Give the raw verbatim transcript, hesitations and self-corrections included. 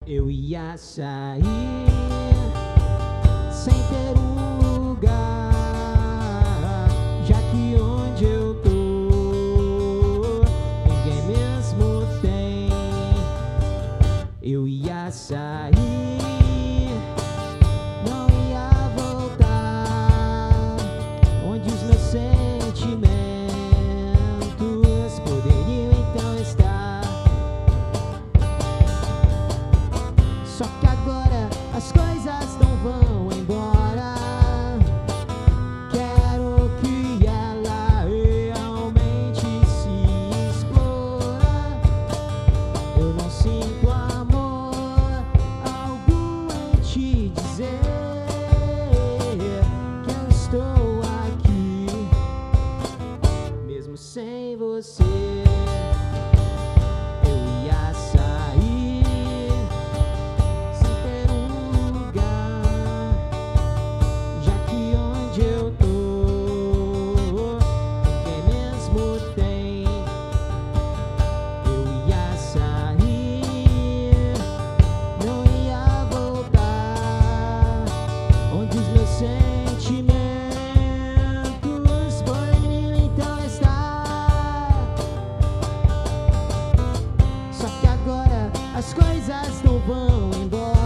Eu ia sair sem ter um lugar, já que onde eu tô ninguém mesmo tem. Eu ia sair, não ia voltar, onde os meus sentimentos poderiam então estar. Só que agora as coisas não vão embora. Quero que ela realmente se explora. Eu não sinto amor algum em te dizer que eu estou aqui, mesmo sem você. Eu ia sair sem ter um lugar, já que onde eu tô ninguém mesmo tem. Eu ia sair, não ia voltar, onde os meus sentimentos poderiam então estar. Só que agora as coisas não vão embora.